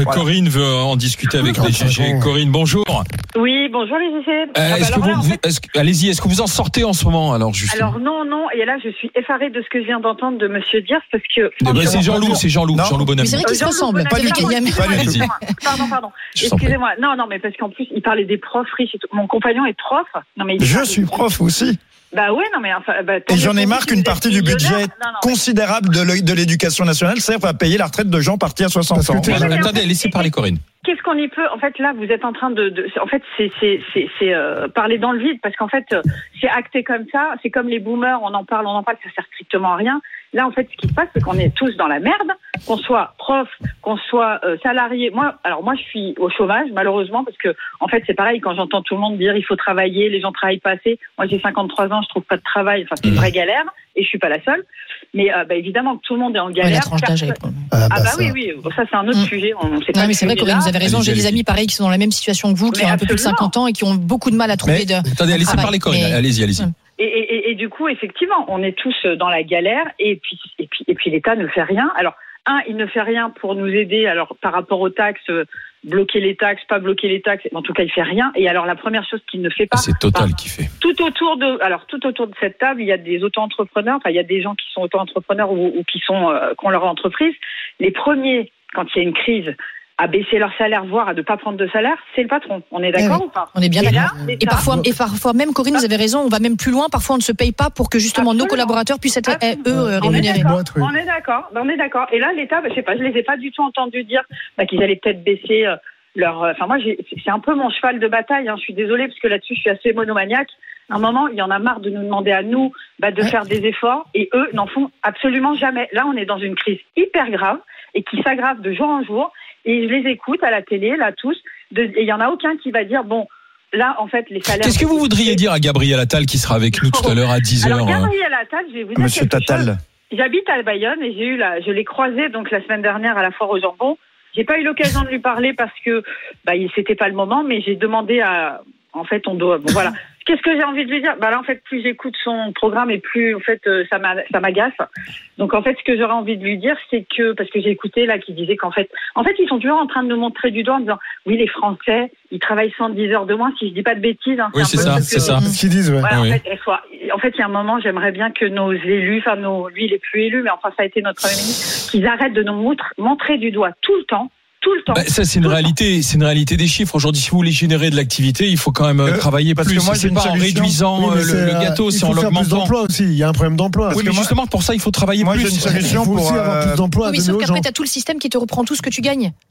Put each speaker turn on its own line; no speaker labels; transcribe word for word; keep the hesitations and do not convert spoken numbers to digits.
Euh, voilà. Corinne veut en discuter avec les G G. Corinne, bonjour.
Oui, bonjour les G G.
Euh,
ah bah
est-ce
alors
que
là,
vous,
en fait...
est-ce que, allez-y, est-ce que vous en sortez en ce moment alors justement?
Alors non, non, et là je suis effarée de ce que je viens d'entendre de Monsieur Diers parce que.
Eh ben, c'est Jean-Loup, c'est Jean-Loup,
Non.
Jean-Loup Bonamy.
Mais c'est vrai qu'ils se
Euh,
ressemblent.
Pas
Pas
du tout.
Allez-y.
Pardon, pardon.
Je s'en prie.
Excusez-moi. Non, non, mais parce qu'en plus il parlait des profs riches et tout. Mon compagnon est prof. Non mais. il
Je
parle-
suis prof aussi.
Bah ouais, non mais enfin. Bah, tant
Et
mieux
j'en ai
pour
marre
vous,
qu'une
si vous
partie
êtes
du budget
millionnaire. Non, non, mais-
considérable de l'e- de l'éducation nationale serve à payer la retraite de gens partis à soixante
Parce que
ans.
tu-
Voilà.
mais en
Attendez,
fait,
laissez parler Corinne.
Qu'est-ce qu'on y peut? En fait, là, vous êtes en train de, de en fait, c'est, c'est, c'est, c'est euh, parler dans le vide parce qu'en fait, euh, c'est acté comme ça. C'est comme les boomers, on en parle, on en parle, ça sert strictement à rien. Là, en fait, ce qui se passe, c'est qu'on est tous dans la merde, qu'on soit prof, qu'on soit euh, salarié. Moi, alors moi, je suis au chômage, malheureusement, parce que en fait, c'est pareil quand j'entends tout le monde dire il faut travailler, les gens travaillent pas assez. Moi, j'ai cinquante-trois ans, je trouve pas de travail. Enfin, c'est une vraie galère, et je suis pas la seule. Mais euh, bah, évidemment que tout le monde est en
Ouais,
galère.
la tranche d'âge, elle est
Personne-
pas-
Ah,
Ah bah
ça.
oui, oui, ça c'est un autre
Mm.
sujet. On sait pas
Non, mais
le
c'est vrai,
sujet
Corinne,
là.
vous avez raison.
Allez-y,
J'ai des
allez-y.
amis pareils qui sont dans la même situation que vous, qui
Mais
ont un peu plus de
absolument.
cinquante ans et qui ont beaucoup de mal à trouver de.
Attendez, laissez
travail.
parler Corinne.
Mais-
Allez-y, allez-y.
Mm.
Et, et, et, et du coup, effectivement, on est tous dans la galère et puis, et puis, et puis l'État ne fait rien. Alors, un, il ne fait rien pour nous aider. Alors, par rapport aux taxes, euh, bloquer les taxes, pas bloquer les taxes. En tout cas, il fait rien. Et alors, la première chose qu'il ne fait pas.
C'est Total
enfin,
qui fait.
Tout autour de, alors tout autour de cette table, il y a des auto-entrepreneurs. Enfin, il y a des gens qui sont auto-entrepreneurs ou, ou qui sont euh, qui ont leur entreprise. Les premiers, quand il y a une crise, à baisser leur salaire, voire à ne pas prendre de salaire, c'est le patron. On est d'accord
Eh oui.
ou pas?
On est bien
Et
d'accord.
là,
Et
l'État-
parfois, et parfois même, Corinne, vous avez raison, on va même plus loin. Parfois, on ne se paye pas pour que justement nos
Absolument.
collaborateurs puissent être, eh, eux,
Absolument.
euh,
On est
rémunérés.
d'accord,
Boîte, oui.
on est d'accord, on est d'accord. Et là, l'État, bah, je sais pas, je les ai pas du tout entendus dire bah, qu'ils allaient peut-être baisser euh, leur. Enfin, moi, j'ai, c'est un peu mon cheval de bataille. Hein. Je suis désolée parce que là-dessus, je suis assez monomaniaque. À un moment, il y en a marre de nous demander à nous bah, de
Ouais.
faire des efforts, et eux n'en font absolument jamais. Là, on est dans une crise hyper grave et qui s'aggrave de jour en jour. Et je les écoute à la télé, là tous, de, et il y en a aucun qui va dire bon. Là, en fait, les salaires.
Qu'est-ce que vous voudriez dire à Gabriel Attal qui sera avec nous tout à l'heure à dix heures?
Alors, Gabriel Attal, je vais vous dire
Monsieur
quelque chose.
Tatal.
J'habite à Bayonne et j'ai eu la, je l'ai croisé donc la semaine dernière à la foire au jambon. J'ai pas eu l'occasion de lui parler parce que bah il c'était pas le moment, mais j'ai demandé à, en fait on doit, bon voilà. Qu'est-ce que j'ai envie de lui dire? Bah là en fait plus j'écoute son programme et plus en fait euh, ça m'a, ça m'agace. Donc en fait ce que j'aurais envie de lui dire c'est que parce que j'ai écouté là qui disait qu'en fait, en fait ils sont toujours en train de nous montrer du doigt en disant oui les Français ils travaillent cent dix heures de moins si je dis pas de bêtises. Hein,
Oui,
un
c'est
peu
ça,
ce
c'est
que-
ça.
C'est ce qu'ils disent, ouais.
Voilà,
Oui.
en fait, il faut- en fait, il y a un moment, j'aimerais bien que nos élus, enfin, nos, lui, il est plus élu, mais enfin, ça a été notre Premier ministre, qu'ils arrêtent de nous montre- montrer du doigt tout le temps, tout le temps.
Bah, ça c'est une
Tout le
réalité, c'est une réalité des chiffres. Aujourd'hui, si vous voulez générer de l'activité, il faut quand même euh,
Euh,
travailler
parce
plus.
que moi, j'ai
c'est
une
pas en
solution.
réduisant
Oui,
euh,
mais
le,
c'est,
le
euh,
gâteau,
il
c'est
faut
en
faire plus
l'augmentant.
d'emplois aussi. Il y a un problème d'emploi.
Oui,
que
mais
moi-
justement pour ça, il faut travailler
Moi,
plus.
j'ai une solution
Il faut
pour,
aussi avoir
euh,
plus d'emplois
Oui, mais
à
sauf
donner aux
qu'après,
gens.
t'as tout le système qui te reprend tout ce que tu gagnes.